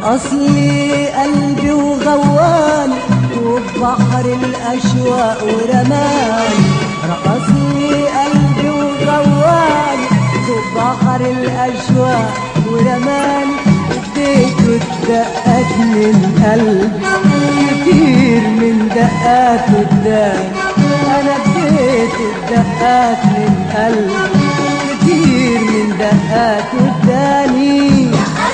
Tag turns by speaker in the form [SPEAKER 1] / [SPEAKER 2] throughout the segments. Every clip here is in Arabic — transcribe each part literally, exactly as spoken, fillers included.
[SPEAKER 1] رقص لي قلبي وغواني وبحر الأشواق ورماني. رقص لي قلبي وغواني وبحر الأشواق ورماني. اديته الدقات من قلبي كتير من دقاته اداني. انا اديته الدقات من قلبي كتير من دقاته اداني.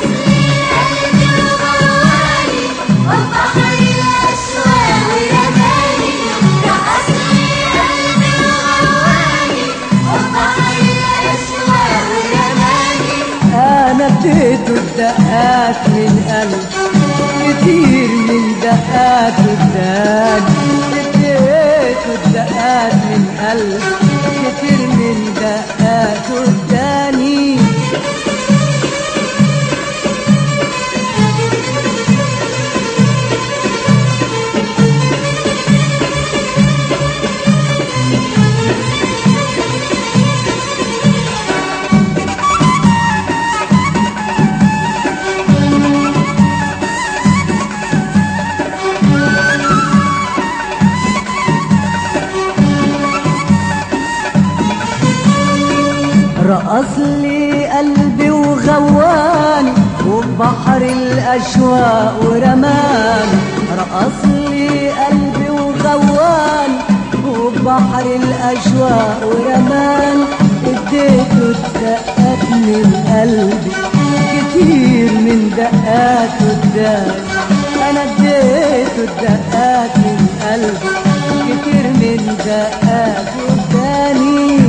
[SPEAKER 1] اديته الدقات من قلبي كتير من دقاته اداني. اديته الدقات من قلبي كتير من دقاته اداني. رقص لي قلبي وغواني وبحر الأشواق ورماني. رقص لي قلبي وغواني وبحر الأشواق ورماني. اديته الدقات من قلبي كتير من دقاته اداني. انا اديته الدقات من قلبي كتير من دقاته اداني.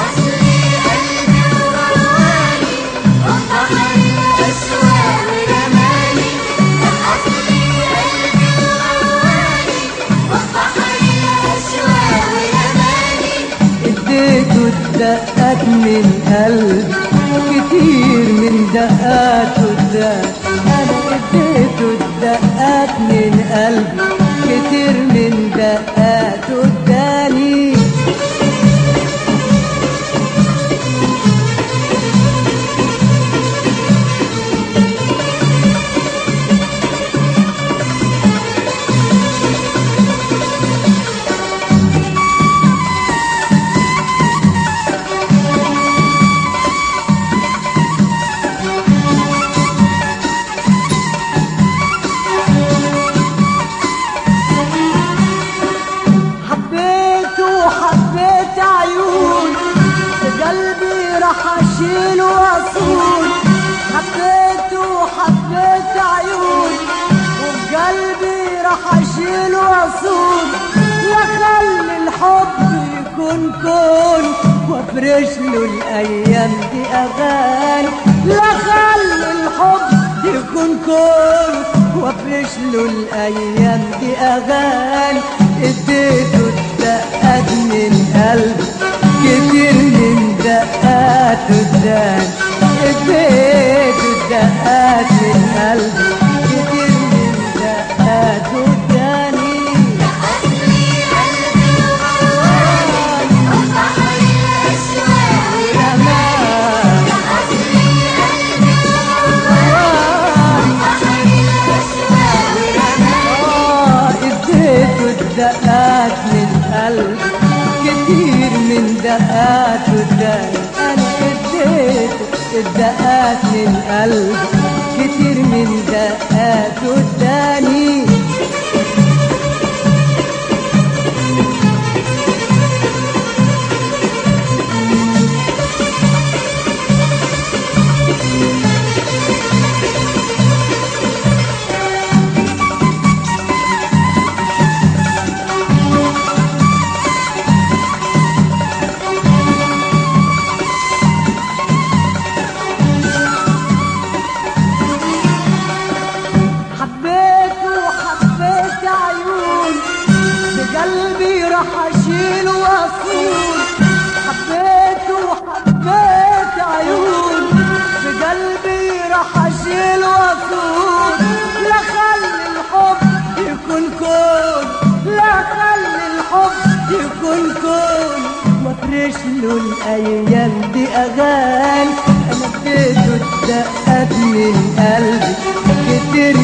[SPEAKER 1] دقات من قلبي كتير من دقاته اداني. انا اديته الدقات من قلبي كتير من دقاته اداني. اشيل واصول حبيته وحبيت عيوني وبقلبي راح اشيل واصول. لا خلي الحب يكون كون وافرش له الايام دي اغاني. لا خلي الحب يكون كون وافرش له الايام دي اغاني. اديته الدقات من قلبي كتير من دقاته اداني. اديته الدقات من قلبي كتير من دقاته اداني. اديته الدقات من قلبي كتير من دقاته اداني. انا اديته الدقات من قلبي كتير من دقاته اداني. قلبي راح اشيل واصول حبيته وحبيت عيون. في قلبي راح اشيل واصول. لا خلي الحب يكون كون. لا خلي الحب يكون كون وافرش له الايام دي اغاني. انا اديته الدقات من قلبي كتير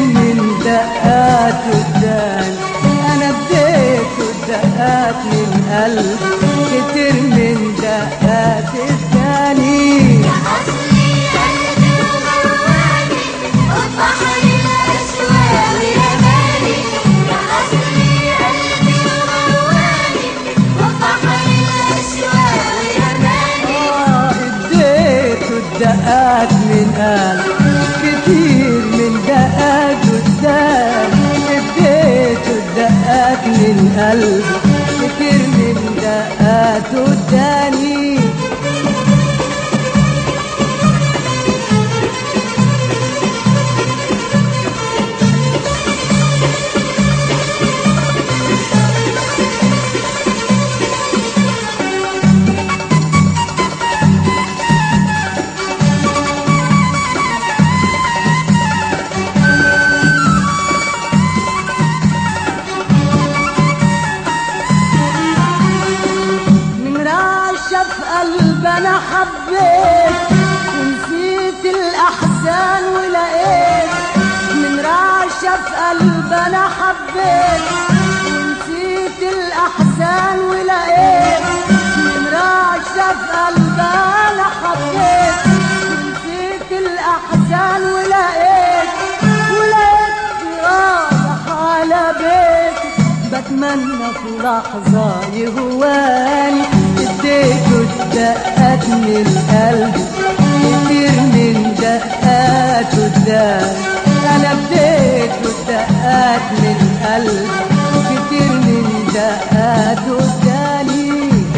[SPEAKER 1] انا حبيت ونسيت الاحزان ولقيت من رعشة في قلب انا حبيت ونسيت الاحزان ولقيت من رعشة في قلب انا حبيت ونسيت الاحزان ولقيت ولقيت رايح على بيتي بتمنى في لحظة يهواني اديته الدقات من قلبي كتير من دقاته اداني انا اديته الدقات من قلبي كتير من دقاته اداني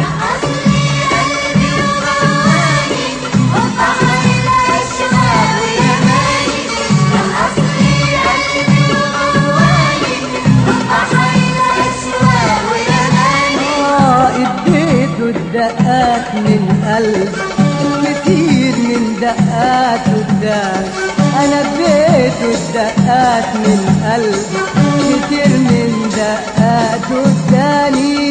[SPEAKER 1] دقات من قلب كتير من دقاته اداني انا اديته الدقات من قلب كتير من دقاته اداني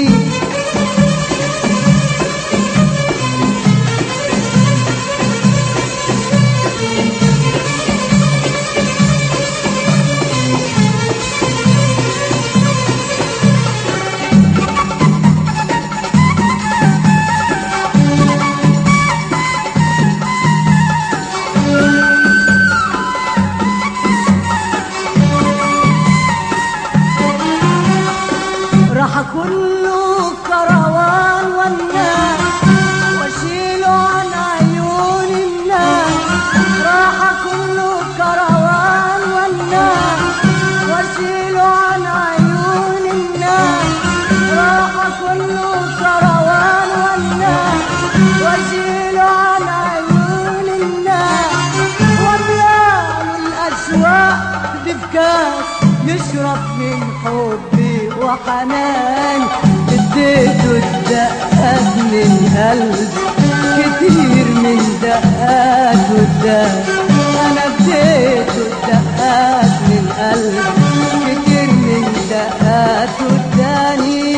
[SPEAKER 1] كله كروان والناس واشيله عن عيون الناس راح كله كروان والناس واشيله عن عيون الناس راح كله كروان والناس واشيله عن عيون الناس واملاه الاشواق بكاس يشرب من حبي وحنان اديته الدقات من قلبي كتير من دقاته اداني انا اديته الدقات من قلبي كتير من دقاته اداني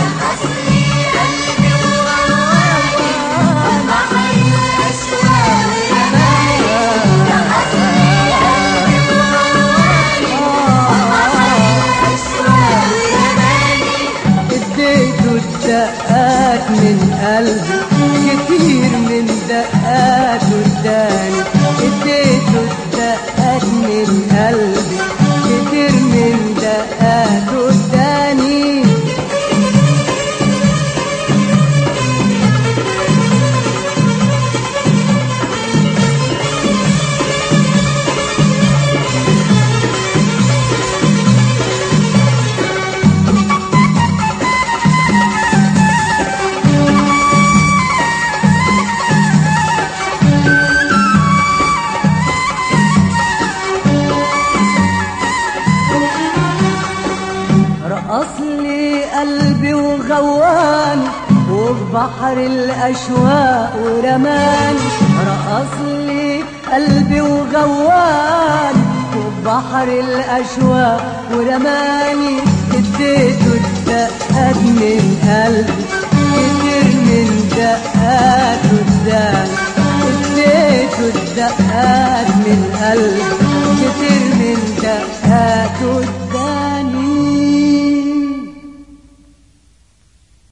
[SPEAKER 1] دقات من قلبي كتير من دقاته اداني اديته الدقات من قلبي كتير من دقاته اداني أصلي قلبي وغواني وبحر الأشواق ورماني رقص لي قلبي وغواني وبحر الأشواق ورماني اديته الدقات من قلبي كتير من دقاته اداني اديته الدقات من قلبي